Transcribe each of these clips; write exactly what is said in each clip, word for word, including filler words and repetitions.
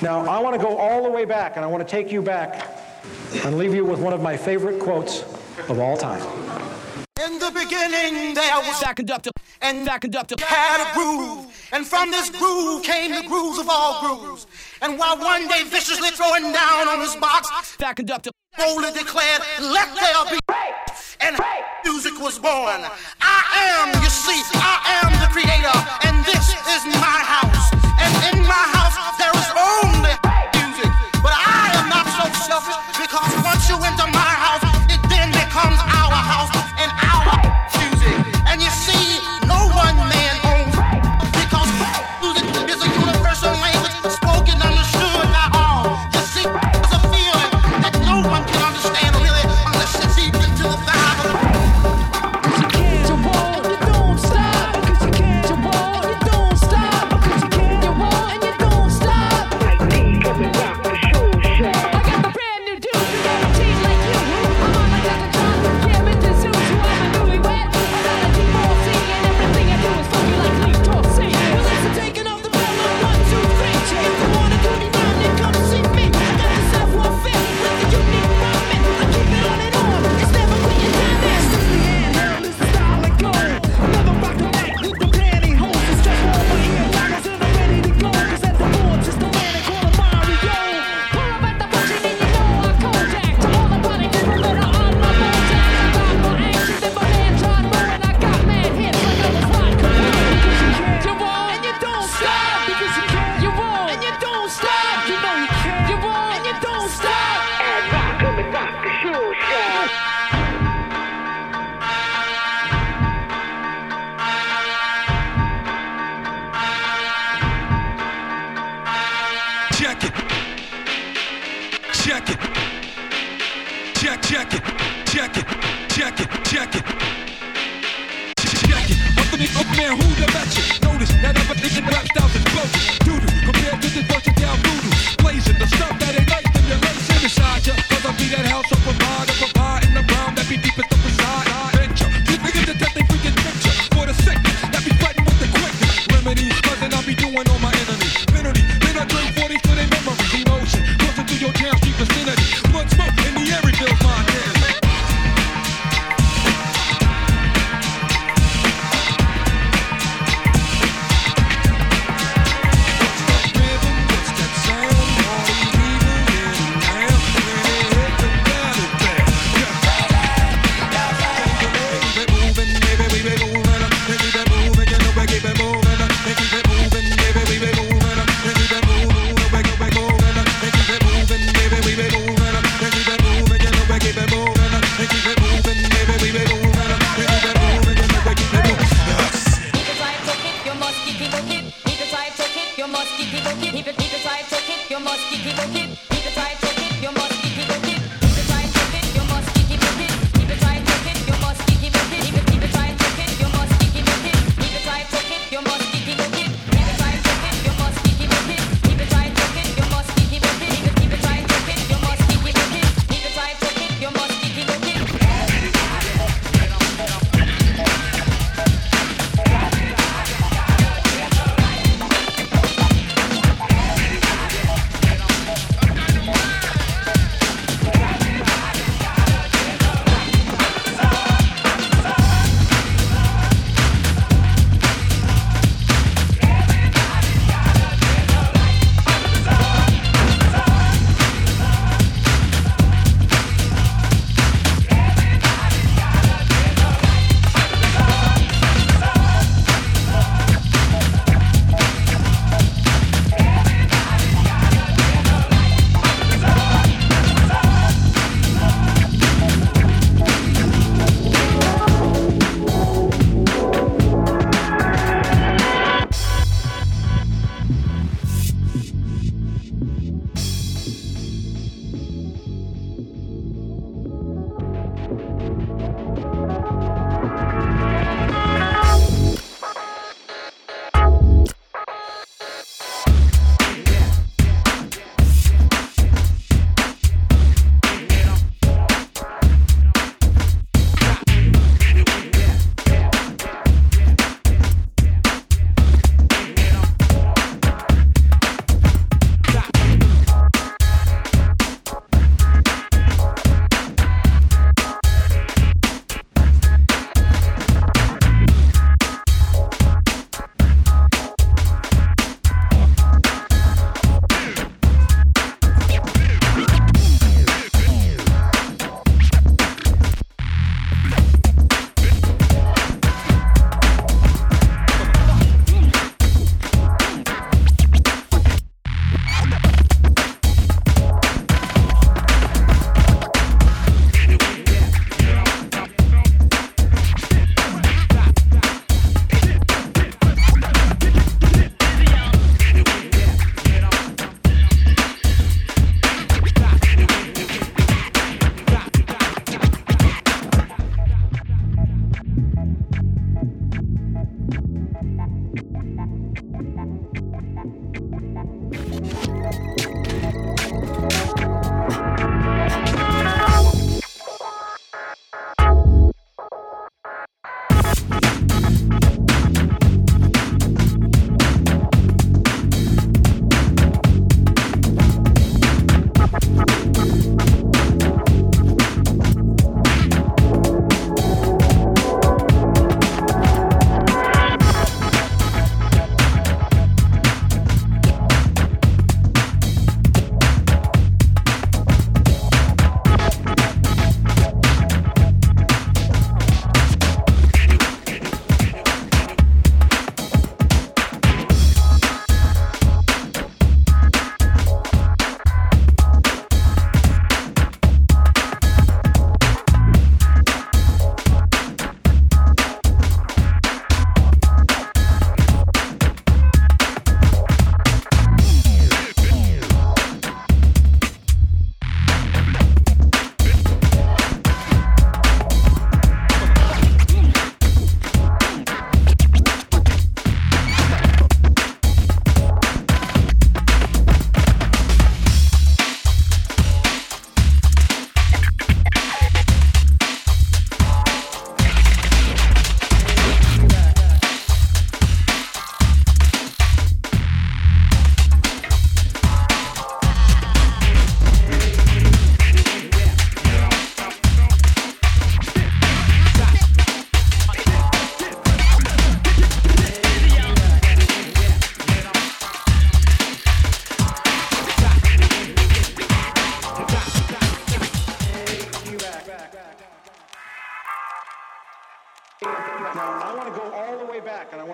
Now, I want to go all the way back, and I want to take you back and leave you with one of my favorite quotes of all time. In the beginning, there was that conductor, and that conductor had a groove, and from this groove came the grooves of all grooves. And while one day viciously throwing down on his box, that conductor boldly declared, "Let there be," and music was born. I am, you see, I am the creator, and this is my house. And in my house, there is only music. But I am not so selfish, because once you enter my house, it then becomes our house and our music. And you see, no one man owns, because music is a universal language spoken, understood by all. You see, it's a feeling that no one can understand really unless it's deep into the Bible. You won't, you don't stop, because you can't. You won't, you don't stop, because you can't. You won't and you don't stop. Like me coming back for sure, sure. I got the brand new dude, you got a team like you. I'm on like Doctor John, yeah, with the suit, you are my newlywed. I got a deep all scene, and everything I do is funky like Lee Torsi. Well, that's the taking off the bell on one, two, three. If you wanna do the rhyme, then come see me. I got the savoir faire with the unique rhyming. I keep it on and on, it's never quitting time. This is the handheld, this is style and go. Never rock the mic with the pantyhose. It's just one way here, toggles and I'm ready to go. Cause at the boards, it's the man they call a Mario. Pull up at the function and you know I Kodak. To all the party people that are on my Bojack. I got more action than my man John Moore, and I got mad hits like I was Rod Career. Because you can't, you won't, and you don't stop. Because you can't, you won't, and you don't stop. You know you can't, you won't, and you don't stop. And rock coming rock the show shot. Check it. Check it. Check, check it. Check it. Check it. Check it. Check it. Up in the up man, who the betcha? Notice that other nigga rap styles is broken. Doodoo, compared to this bunch of down voodoo. Blazing the stuff that ain't nice in your lace inside ya. Cause I be that house of provider, provide in the ground that be deepest up inside. Venture. These niggas that test they freaking picture. For the sickness that be fighting with the quickness. Remedies, cousin, I be doing on my enemies. Penalty, then I drink forties for their memories. Emotion, closer to your town street vicinity. Blood smoke in the air, it feels my hands.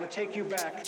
want to take you back.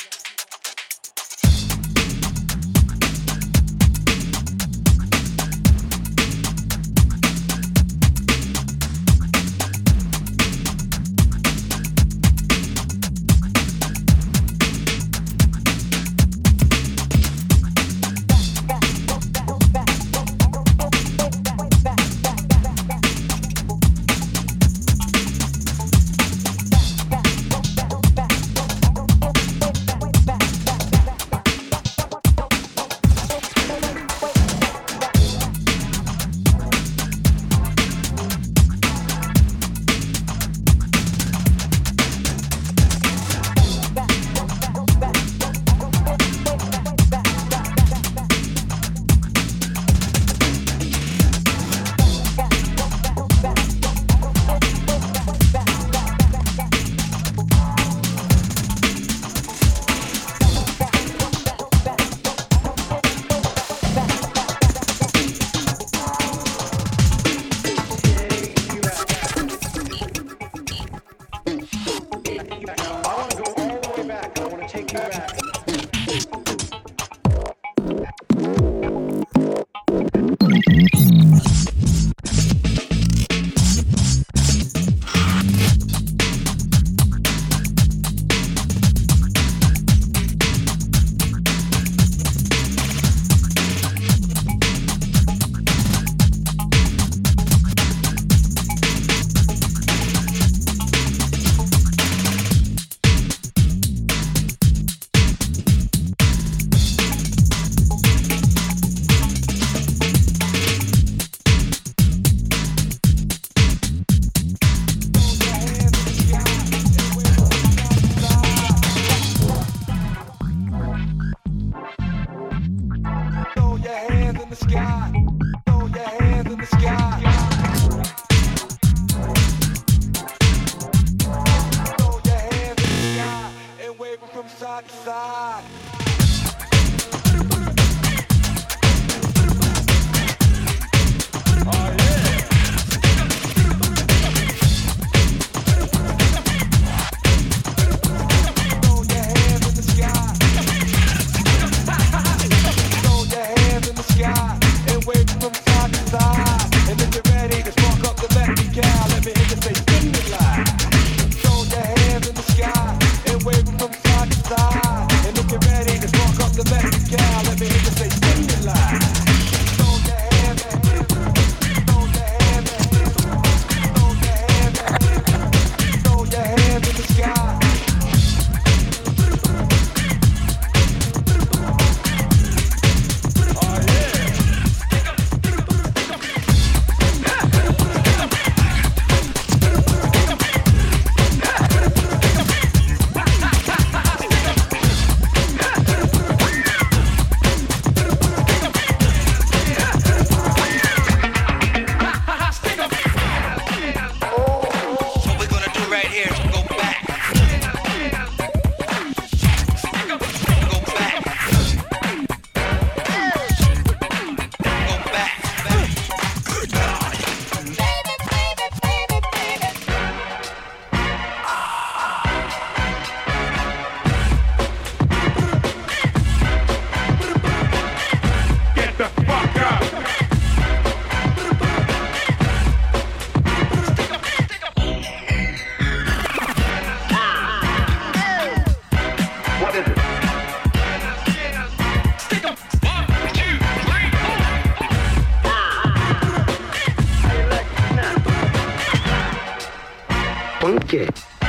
Funky.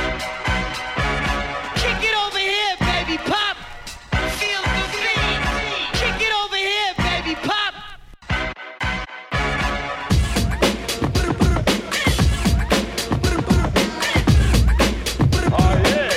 Kick it over here, baby pop. Feel the beat. Kick it over here, baby pop. Oh yeah.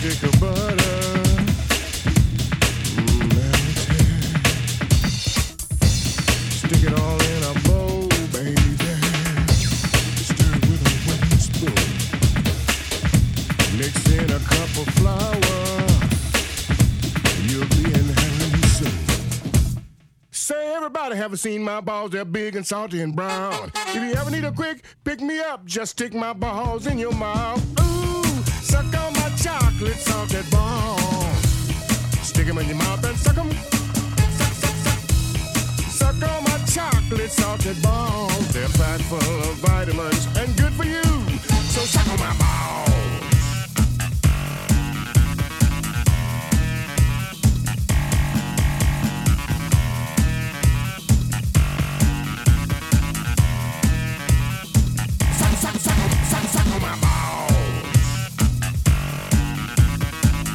stick of butter. Stick it all in a bowl, baby. Stir it with a wooden spoon. Mix in a cup of flour. You'll be in heaven soon. Say, everybody haven't seen my balls. They're big and salty and brown. If you ever need a quick pick me up, just stick my balls in your mouth. Ooh, suck on my chocolate salted balls. Stick 'em in your mouth and suck 'em. Suck on my chocolate salted balls. They're packed full of vitamins and good for you. So suck on my balls. Suck, suck, suck, suck, suck on my balls.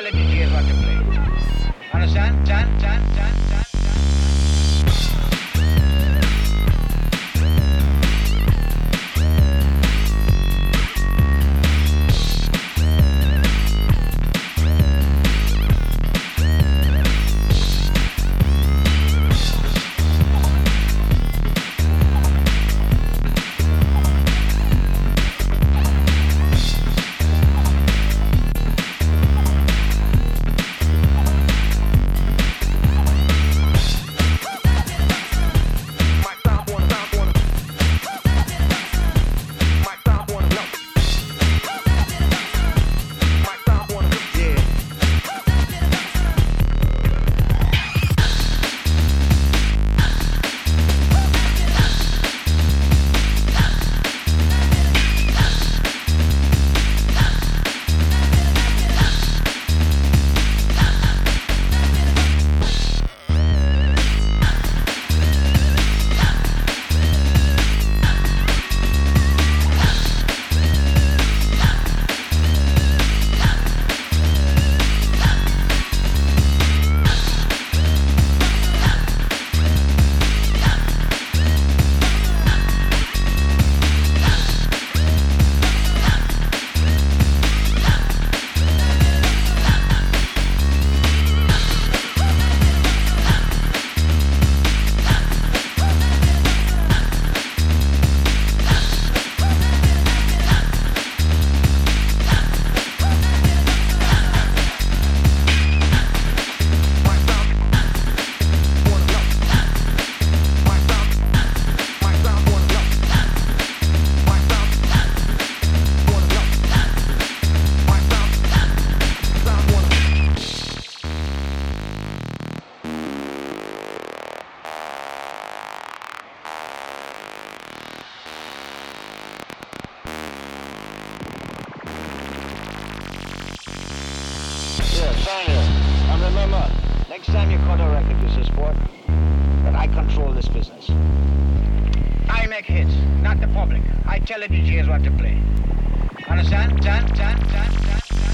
tell the D Js what to play. Understand? Stand, stand, stand, stand, stand. Next time you cut a record, Mister Sport, that I control this business. I make hits, not the public. I tell the D Js what to play. Understand? Stand, stand, stand, stand, stand.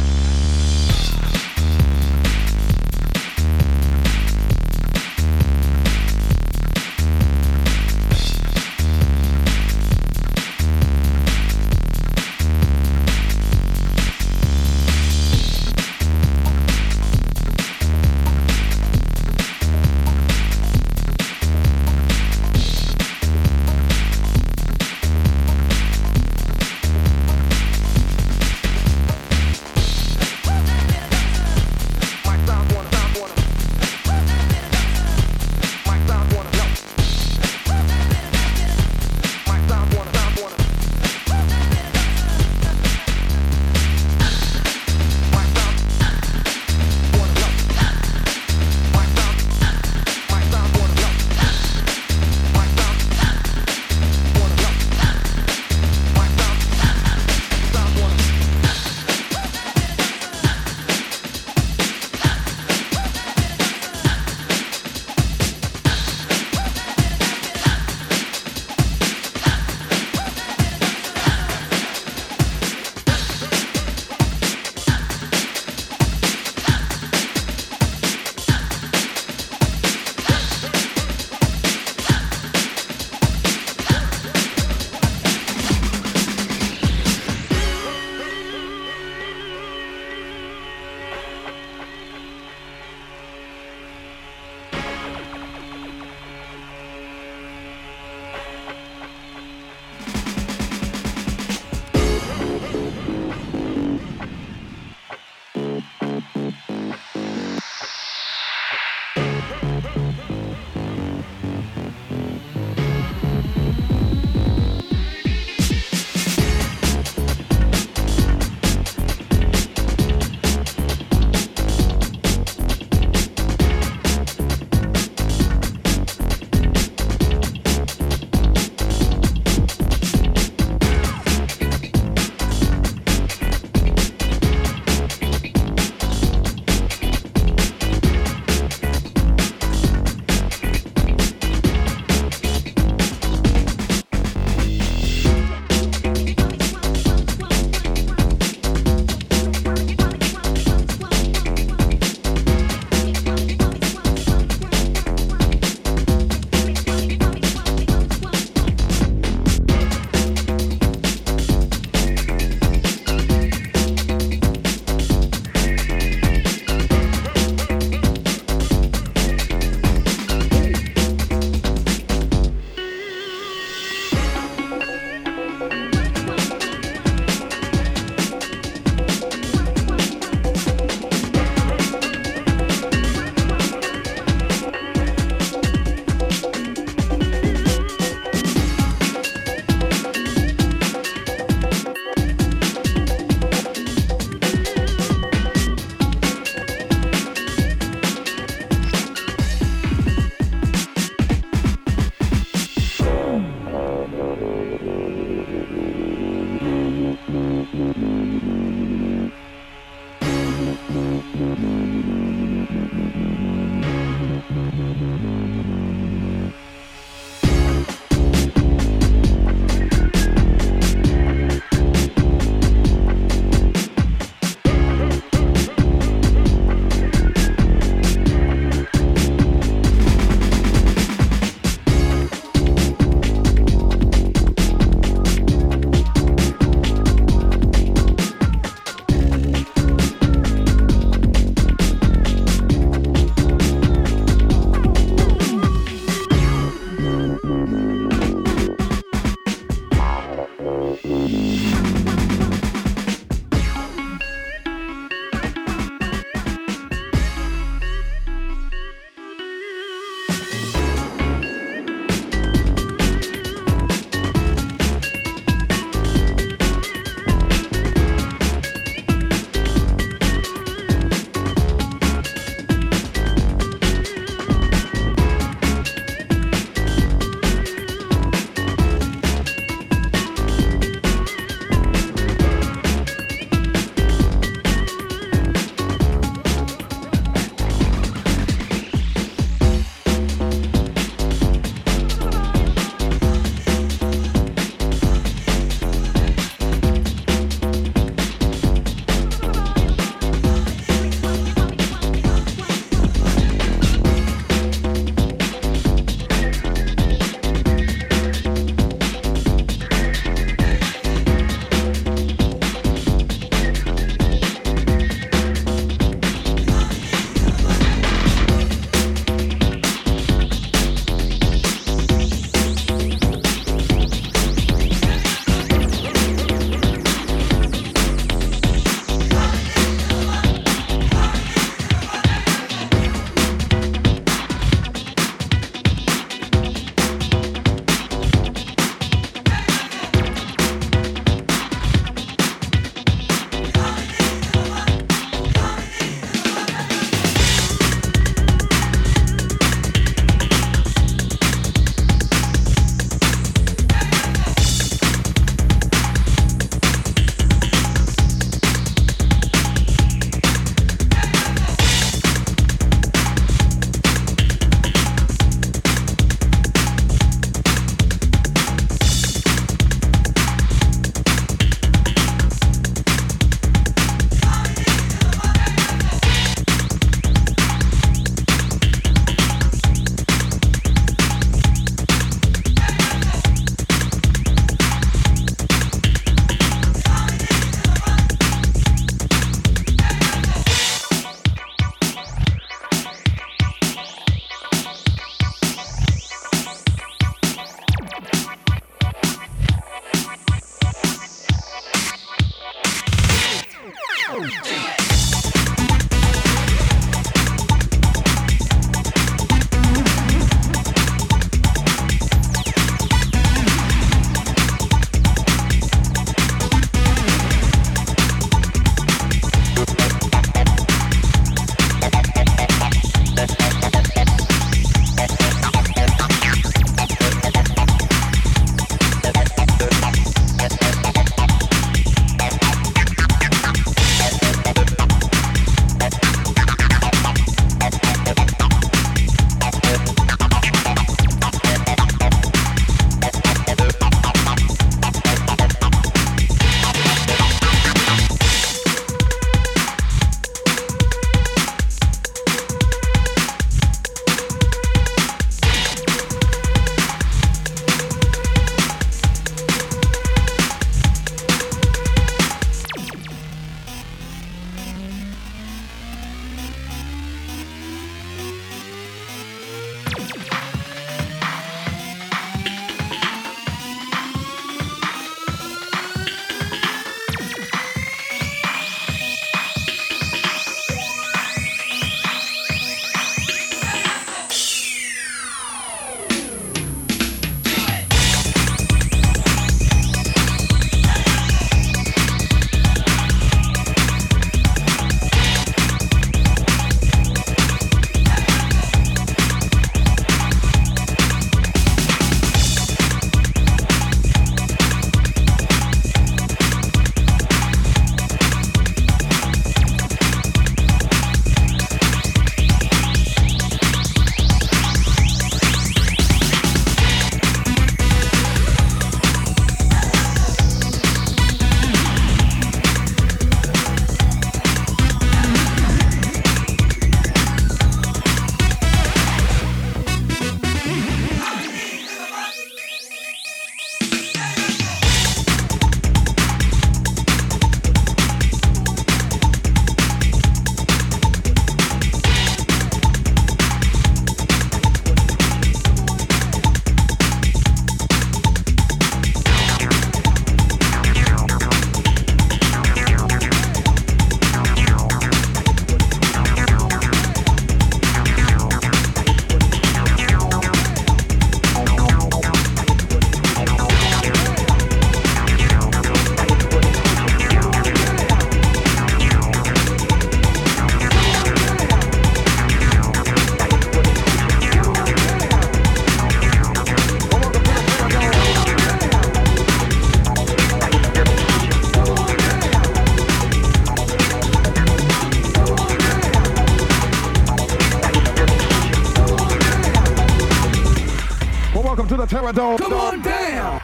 Terradome. Come on down.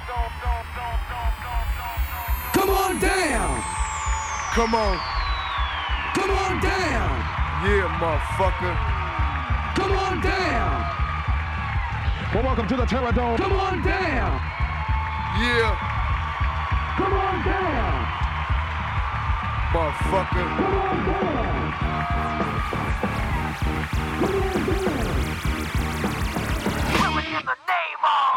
Come on down. Come on. Come on down. Yeah, motherfucker. Come on down. Well, welcome to the Terradome. Come on down. Yeah. Come on down. Motherfucker. Come on down. Come on down. Willing in the name of.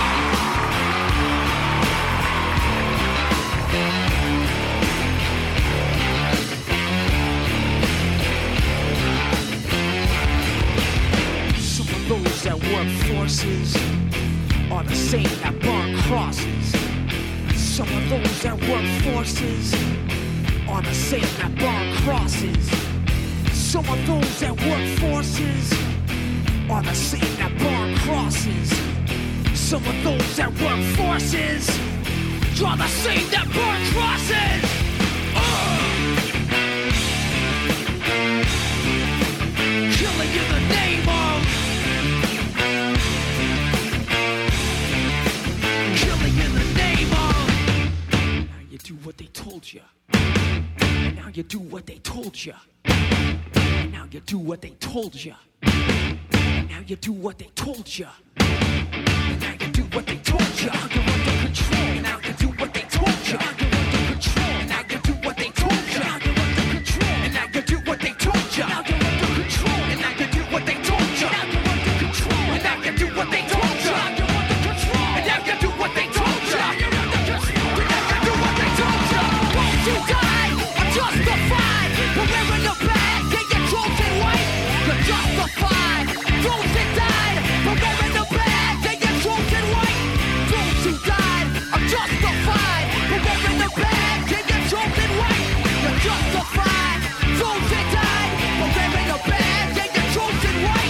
Some of those that work forces are the same that burn crosses. Some of those that work forces are the same that burn crosses. Some of those that work forces are the same that burn crosses. Some of those that work forces are the same that burn crosses. Uh. Killing in the name of. Killing in the name of. Now you do what they told you. And now you do what they told you. And now you do what they told you. And now you do what they told you. And now you do what they told you. Now you're under control. And now you do what they told you. Now you're under control. And now you do what they told you. Now you're under control. And now you do what they told you. Now you're under control. And now you do what they told you. Now you're under control. And now you do what they told you. Now you're under control. And now you do what they told you. Now you're under control. And now you do what they told you. Won't you die? I'm justified. But wearing the bag, yeah, you're chosen white. You're justified. Those that died. But wearing the bag, yeah, you're chosen white. Those who died. I'm justified. But wearing the bag, yeah, you're chosen white. You're justified. Those that died. But wearing the bag, yeah, you're chosen white.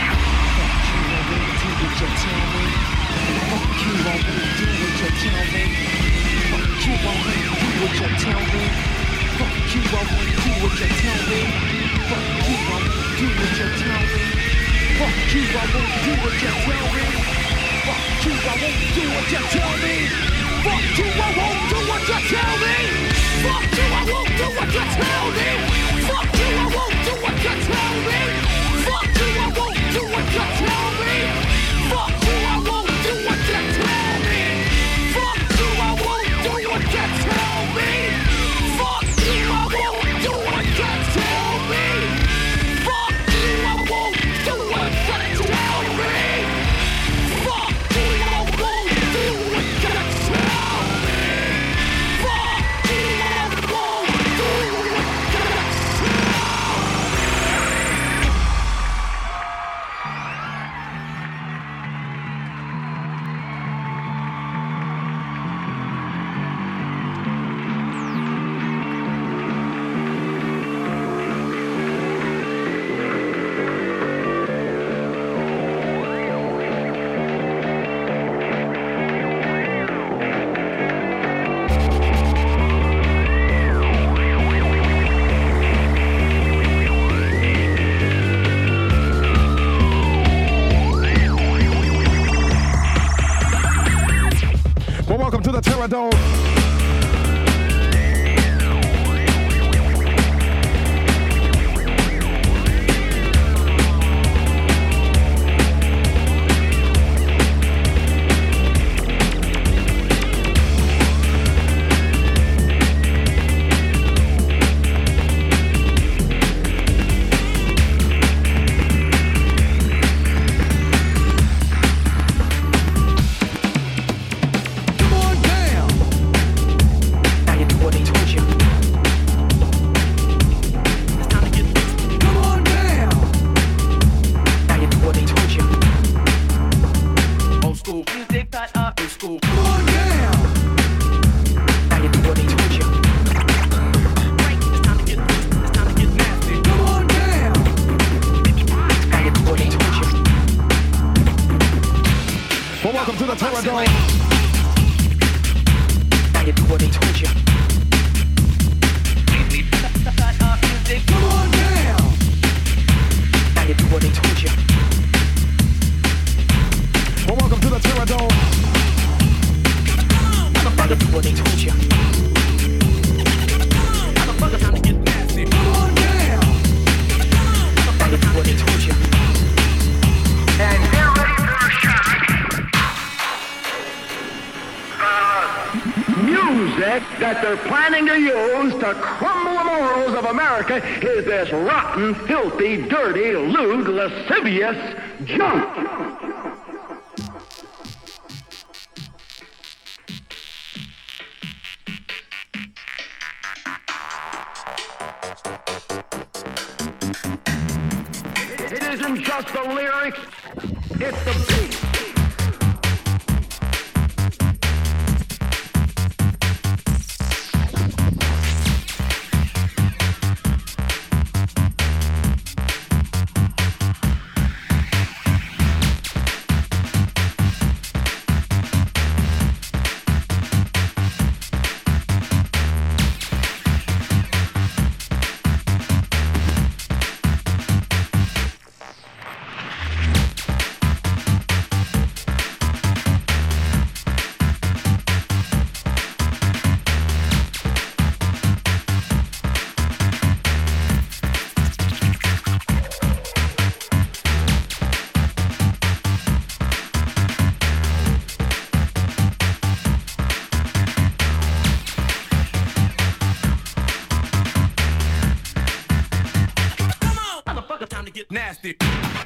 Fuck you, I won't do what you tell me. Fuck you, I won't do what you tell me. Fuck you, I won't do what you tell me. Fuck you, I won't do what you tell me. Fuck you, I won't do what you tell me. Fuck you, I won't do what you tell me. Fuck you, I won't do what you tell me. Fuck you, I won't do what you tell me. Fuck you, I won't do what you tell me. Fuck you, I won't do what you tell me. Fuck you, I won't do what you tell me. Fuck you, I won't do what you tell me. Fuck you, I won't do what you tell me. Fuck you, I won't do what you tell me. Fuck you, I won't do what you tell me. Fuck you, I won't do what you tell me. Well, welcome to the Terradome. Come on down. Now you do what they told you. It's time to get this. Come on down. Now you do what they told you. Old school music, got up in school. Come on down. Now you do what they told you. Right, it's time to get this. It's time to get nasty. Come on down. Now you do what they told you. Well, welcome to the Terradome. Now you do what they told you. Got up music. Come on down. Now you do what they told you. Well, welcome to the Terradome. that they're planning to use to crumble the morals of America is this rotten, filthy, dirty, lewd, lascivious junk. It isn't just the lyrics, it's the beat. Nasty.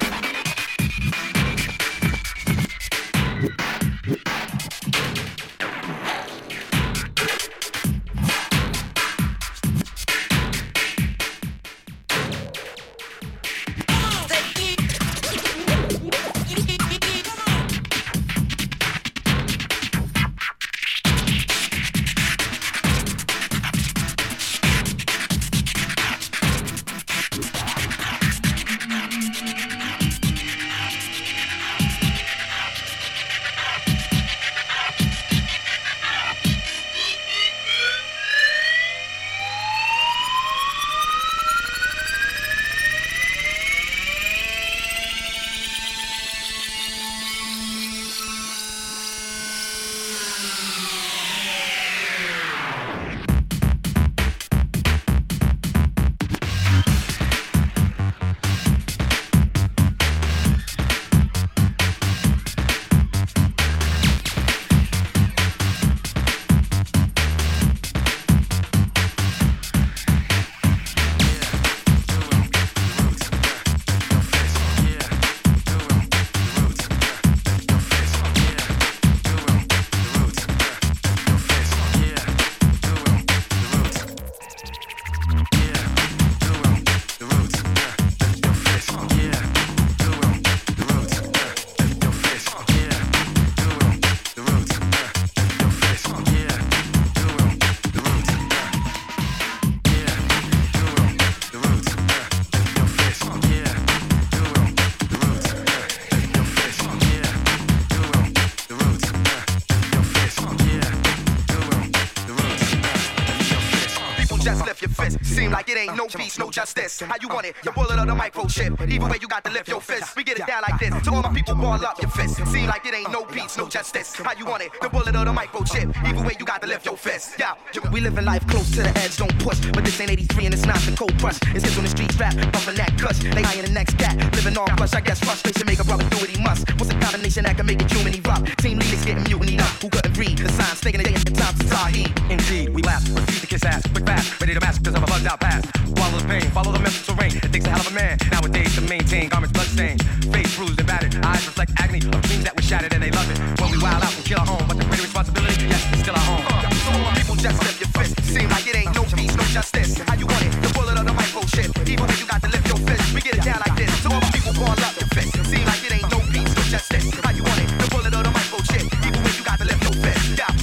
Ain't no peace, no justice. How you want it? You bullet or the microchip. Either way, you got to lift your fist. We get it down like this. To all my people, ball up your fist. Seem like it ain't no peace, no justice. How you want it? The bullet or the microchip. Either way, you got to lift your fist. Yeah, we living life close to the edge, don't push. But this ain't eighty-three and it's not the cold crush. It's hits on the streets, rap, bumping that cuss. They high in the next cat, living on plush. I guess frustration make a brother do what he must. What's a combination that can make it human erupt? Team leaders getting mutiny up. Who couldn't read the signs, taking a day at the time to Tahir. Indeed, we laugh, refuse to kiss ass, quick fast, ready to mask because of a bugged out past. Swallow the pain, follow the mental terrain. It takes a hell of a man nowadays to maintain garments bloodstained, face bruised and battered, eyes reflect agony of dreams that were shattered and they love it. When we wild out and kill our own, but the greater responsibility, yes, it's still our home. So all people just lift your fist. Seem like it ain't no peace, no justice. How you want it? The bullet or the microchip. Even when you got to lift your fist, we get it down like this. So all people ball up your fist. Seem like it ain't no peace, no justice. How you want it? The bullet or the microchip. Even when you got to lift your fist. Yeah.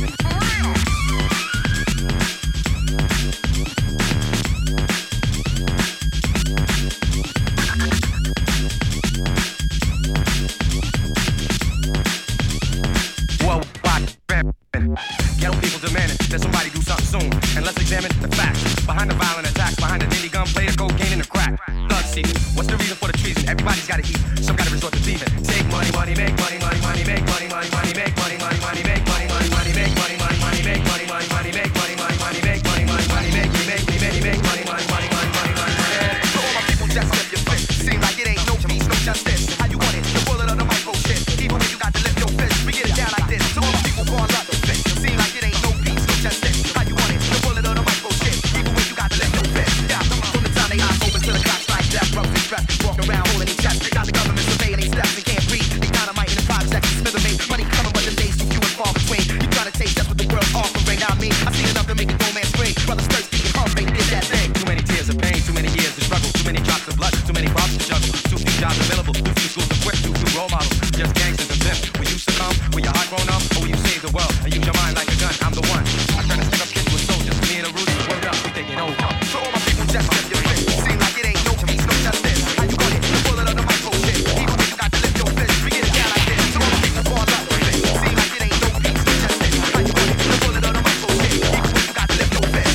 Ghetto people demanding that somebody do something soon. And let's examine the facts behind the violent attacks, behind the daily gunplay, the cocaine, and the crack. Thug seeking. What's the reason for the treason? Everybody's gotta eat. Some gotta resort to thieving. Take money, money, make money, money, money, make money, money, money, make money, money, money, make money, money, money, make money, money, money, make money, money, money, make money, money, money, make money, money, money, make me, make me, make me, make money, money, money, money, money, money. So all my people just lift your fist. Seem like it ain't no peace, no justice. How you want it? The bullet or the microchip. Even when you got to lift your fist, we get it down like this. So all my people ball up your fist. Seem like it ain't no peace, no justice. How you want it? The to juggle. Too few jobs available, too few schools equipped, too few role models. Just gangsters and pimps. Will you succumb? Will your heart grown up? Or will you save the world and use your mind like a gun? I'm the one. I turn a stick up kids with soldiers. Me and the roots, word up, we taking over. So all my people just lift your fist. Seem like it ain't no peace, no justice. How you want it? The bullet of the micro shit. Even when you got to lift your fist, we get it down like this. So all my people fall up with it. Seem like it ain't no peace, no justice. How you want it? The bullet of the micro shit. Even when you got to lift your fist.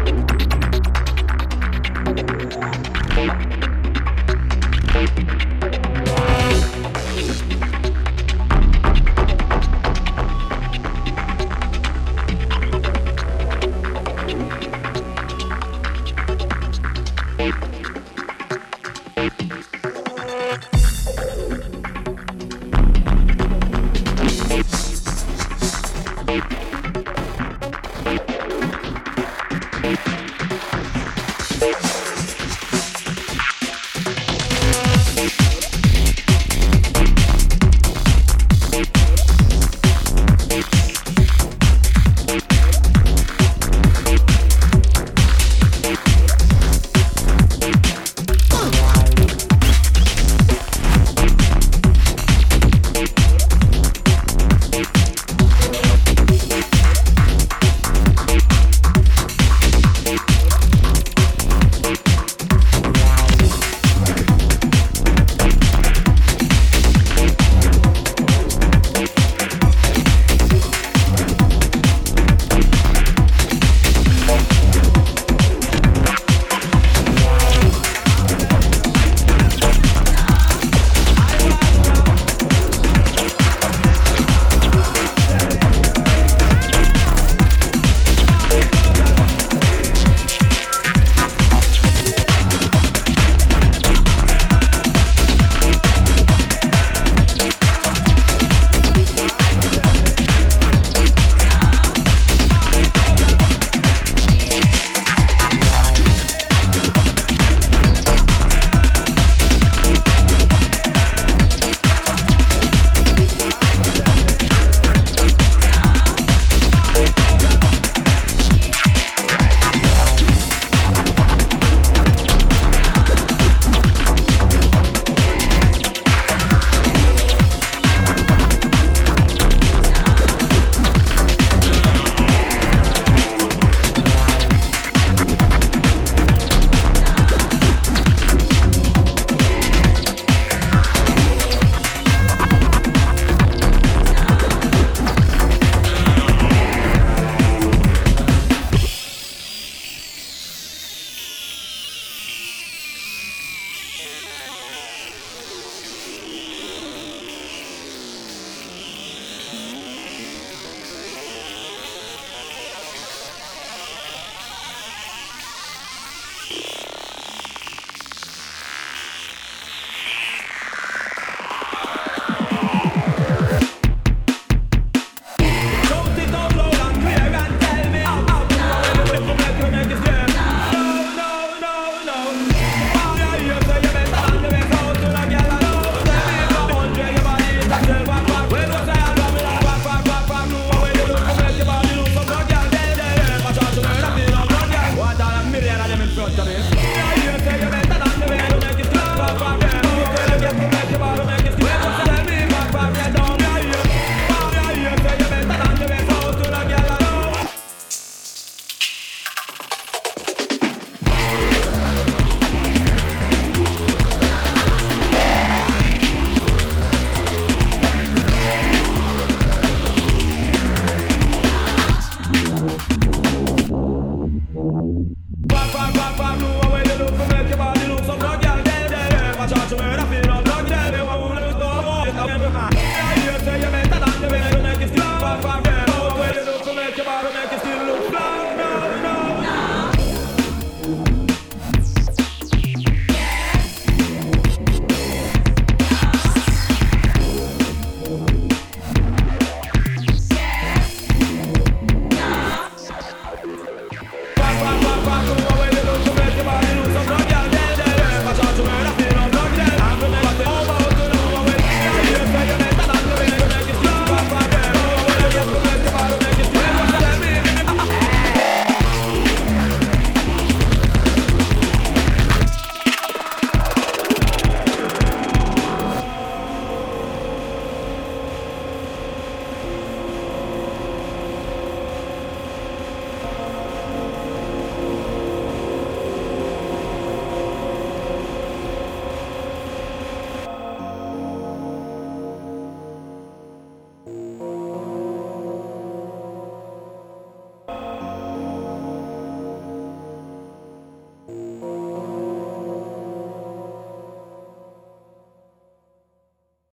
Pop, pop, pop, pop,